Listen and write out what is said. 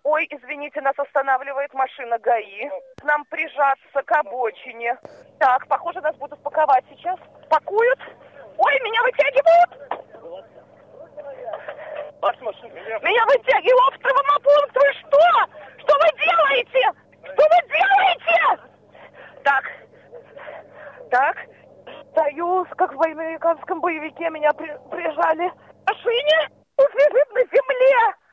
Ой, извините, нас останавливает машина ГАИ. Нам прижаться к обочине. Так, похоже, нас будут паковать сейчас. Пакуют? Ой, меня вытягивают! Меня вытягивают в травмопункт! Вы что? Что вы делаете? Что вы делаете? Так. Стою, как в американском боевике, меня прижали. В машине? Пусть лежит на земле!